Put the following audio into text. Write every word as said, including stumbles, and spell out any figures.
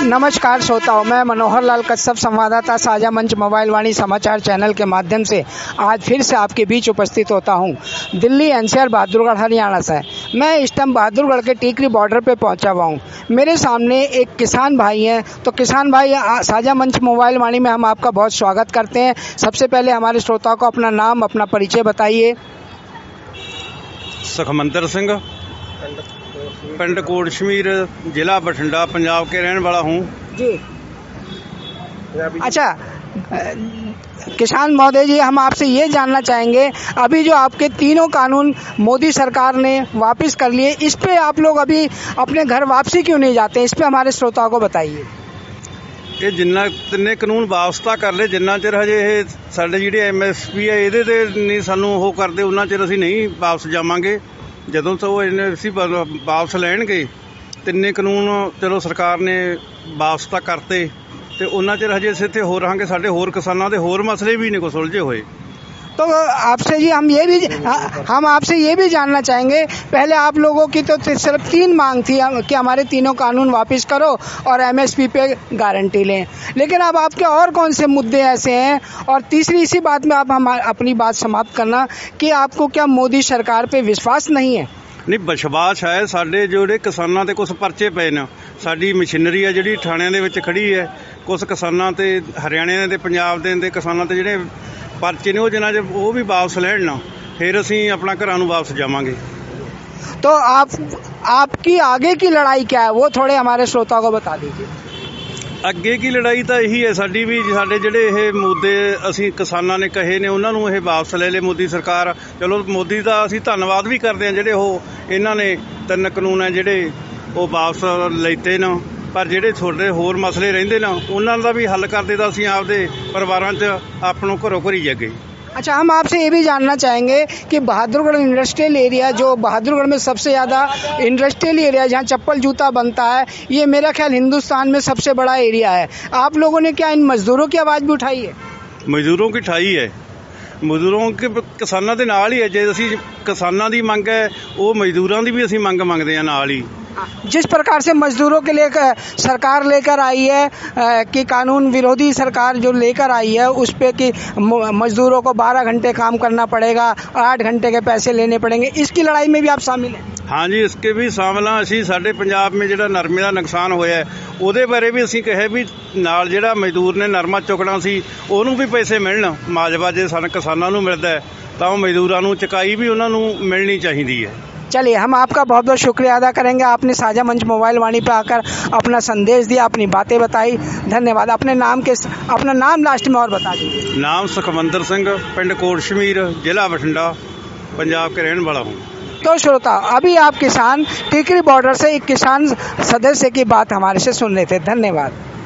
नमस्कार श्रोताओं, मैं मनोहर लाल कश्यप, संवाददाता साझा मंच मोबाइल वाणी समाचार चैनल के माध्यम से आज फिर से आपके बीच उपस्थित होता हूं। दिल्ली एनसीआर बहादुरगढ़ हरियाणा से मैं इस टाइम बहादुरगढ़ के टीकरी बॉर्डर पे पहुंचा हुआ हूं। मेरे सामने एक किसान भाई हैं। तो किसान भाई, साझा मंच मोबाइल वाणी में हम आपका बहुत स्वागत करते हैं। सबसे पहले हमारे श्रोताओं को अपना नाम, अपना परिचय बताइए। सुखमंदर सिंह, पिंड कोटशमीर, जिला बठिंडा, पंजाब के रहने वाला हूँ जी। अच्छा किसान महोदय जी, हम आपसे ये जानना चाहेंगे, अभी जो आपके तीनों कानून मोदी सरकार ने वापस कर लिए, इस पे आप लोग अभी अपने घर वापसी क्यों नहीं जाते? इस पे हमारे श्रोताओं को बताइए। ਇਹ ਜਿੰਨਾ ਤਿੰਨੇ ਕਾਨੂੰਨ ਵਾਪਸ ਤਾਂ ਕਰ ਲਏ, ਜਿੰਨਾ ਚਿਰ ਹਜੇ ਇਹ ਸਾਡੇ ਜਿਹੜੇ ਐਮ ਐਸ ਪੀ ਹੈ ਇਹਦੇ ਤੇ ਨਹੀਂ ਸਾਨੂੰ ਉਹ ਕਰਦੇ, ਉਹਨਾਂ ਚਿਰ ਅਸੀਂ ਨਹੀਂ ਵਾਪਸ ਜਾਵਾਂਗੇ। ਜਦੋਂ ਤੋਂ ਉਹ ਇਹਨੇ ਅਸੀਂ ਵਾਪਸ ਲੈਣਗੇ, ਤਿੰਨੇ ਕਾਨੂੰਨ ਚਲੋ ਸਰਕਾਰ ਨੇ ਵਾਪਸ ਤਾਂ ਕਰਤੇ ਤੇ ਉਹਨਾਂ ਚਿਰ ਹਜੇ ਅਸੀਂ ਇੱਥੇ ਹੋਰ ਰਹਾਂਗੇ। ਸਾਡੇ ਹੋਰ ਕਿਸਾਨਾਂ ਦੇ ਹੋਰ ਮਸਲੇ ਵੀ ਨੇ ਕੁਛ ਉਲਝੇ ਹੋਏ। तो आपसे जी हम ये भी हम आपसे ये भी जानना चाहेंगे, पहले आप लोगों की तो सिर्फ तीन मांग थी कि हमारे तीनों कानून वापस करो और एमएसपी पे गारंटी लें, लेकिन अब आपके और कौन से मुद्दे ऐसे हैं? और तीसरी इसी बात में आप हम अपनी बात समाप्त करना कि आपको क्या मोदी सरकार पे विश्वास नहीं है? नहीं, विश्वास है। ਸਾਡੇ ਜਿਹੜੇ ਕਿਸਾਨਾਂ ਤੇ ਕੁਝ ਪਰਚੇ ਪਏ ਨੇ, ਸਾਡੀ ਮਸ਼ੀਨਰੀ ਹੈ ਜਿਹੜੀ ਥਾਣਿਆਂ ਦੇ ਵਿੱਚ ਖੜੀ ਹੈ, ਕੁਝ ਕਿਸਾਨਾਂ ਤੇ ਹਰਿਆਣੇ ਦੇ, ਪੰਜਾਬ ਦੇ ਤੇ ਕਿਸਾਨਾਂ ਤੇ ਜਿਹੜੇ ਪਰਚੇ ਨੇ ਉਹ ਜਿਨ੍ਹਾਂ ਚ ਉਹ ਵੀ ਵਾਪਸ ਲੈਣ ਨਾ, ਫਿਰ ਅਸੀਂ ਆਪਣਾ ਘਰਾਂ ਨੂੰ ਵਾਪਸ ਜਾਵਾਂਗੇ। तो आप आपकी आगे की लड़ाई क्या है, वो थोड़े हमारे श्रोताओं को बता दीजिए। ਅੱਗੇ ਕੀ ਲੜਾਈ ਤਾਂ ਇਹੀ ਹੈ ਸਾਡੀ ਵੀ, ਸਾਡੇ ਜਿਹੜੇ ਇਹ ਮੁੱਦੇ ਅਸੀਂ ਕਿਸਾਨਾਂ ਨੇ ਕਹੇ ਨੇ ਉਹਨਾਂ ਨੂੰ ਇਹ ਵਾਪਸ ਲੈ ਲੇ ਮੋਦੀ ਸਰਕਾਰ। ਚਲੋ ਮੋਦੀ ਦਾ ਅਸੀਂ ਧੰਨਵਾਦ ਵੀ ਕਰਦੇ ਹਾਂ ਜਿਹੜੇ ਉਹ ਇਹਨਾਂ ਨੇ ਤਿੰਨ ਕਾਨੂੰਨ ਹੈ ਜਿਹੜੇ ਉਹ ਵਾਪਸ ਲੈਤੇ ਨੇ, ਪਰ ਜਿਹੜੇ ਤੁਹਾਡੇ ਹੋਰ ਮਸਲੇ ਰਹਿੰਦੇ ਨਾ ਉਹਨਾਂ ਦਾ ਵੀ ਹੱਲ ਕਰਦੇ ਤਾਂ ਅਸੀਂ ਆਪਦੇ ਪਰਿਵਾਰਾਂ 'ਚ ਆਪਣੋਂ ਘਰੋਂ ਘਰੀ ਜਾਗੇ। अच्छा, हम आपसे ये भी जानना चाहेंगे कि बहादुरगढ़ इंडस्ट्रियल एरिया, जो बहादुरगढ़ में सबसे ज़्यादा इंडस्ट्रियल एरिया जहाँ चप्पल जूता बनता है, ये मेरा ख्याल हिंदुस्तान में सबसे बड़ा एरिया है। आप लोगों ने क्या इन मजदूरों की आवाज़ भी उठाई है? ਮਜ਼ਦੂਰਾਂ की उठाई है, ਮਜ਼ਦੂਰਾਂ ਕੇ ਕਿਸਾਨਾਂ ਦੇ ਨਾਲ ਹੀ ਹੈ। ਜੇ ਅਸੀਂ ਕਿਸਾਨਾਂ ਦੀ ਮੰਗ ਹੈ, ਉਹ ਮਜ਼ਦੂਰਾਂ ਦੀ ਵੀ ਅਸੀਂ ਮੰਗ ਮੰਗਦੇ ਹਾਂ ਨਾਲ ਹੀ। जिस प्रकार से मजदूरों के लिए सरकार लेकर आई है कि कानून विरोधी सरकार जो लेकर आई है उस पे कि मजदूरों को बारह घंटे काम करना पड़ेगा, आठ घंटे के पैसे लेने पड़ेंगे, इसकी लड़ाई में भी आप शामिल हैं? हाँ जी, इसके भी शामिल हाँ। ਅਸੀਂ ਸਾਡੇ ਪੰਜਾਬ में ਜਿਹੜਾ ਨਰਮੇ ਦਾ ਨੁਕਸਾਨ ਹੋਇਆ ਉਹਦੇ ਬਾਰੇ ਵੀ ਅਸੀਂ ਕਹੇ ਵੀ ਨਾਲ ਜਿਹੜਾ ਮਜ਼ਦੂਰ ਨੇ ਨਰਮਾ ਚੁੱਕਣਾ ਸੀ ਉਹਨੂੰ ਵੀ ਪੈਸੇ ਮਿਲਣ, ਮਾਜਵਾ ਜੇ ਸਾਨੂੰ ਕਿਸਾਨਾਂ ਨੂੰ ਮਿਲਦਾ ਤਾਂ ਉਹ ਮਜ਼ਦੂਰਾਂ ਨੂੰ ਚੁਕਾਈ भी ਉਹਨਾਂ ਨੂੰ ਮਿਲਣੀ ਚਾਹੀਦੀ है। चलिए, हम आपका बहुत बहुत शुक्रिया अदा करेंगे। आपने साझा मंच मोबाइल वाणी पर आकर अपना संदेश दिया, अपनी बातें बताई, धन्यवाद। अपने नाम के अपना नाम लास्ट में और बता दीजिए। नाम सुखमंदर सिंह, पिंड कोटशमीर, जिला बठिंडा, पंजाब के रहने वाला हूँ। तो श्रोता, अभी आप किसान टीकरी बॉर्डर से एक किसान सदस्य की बात हमारे से सुन रहे थे। धन्यवाद।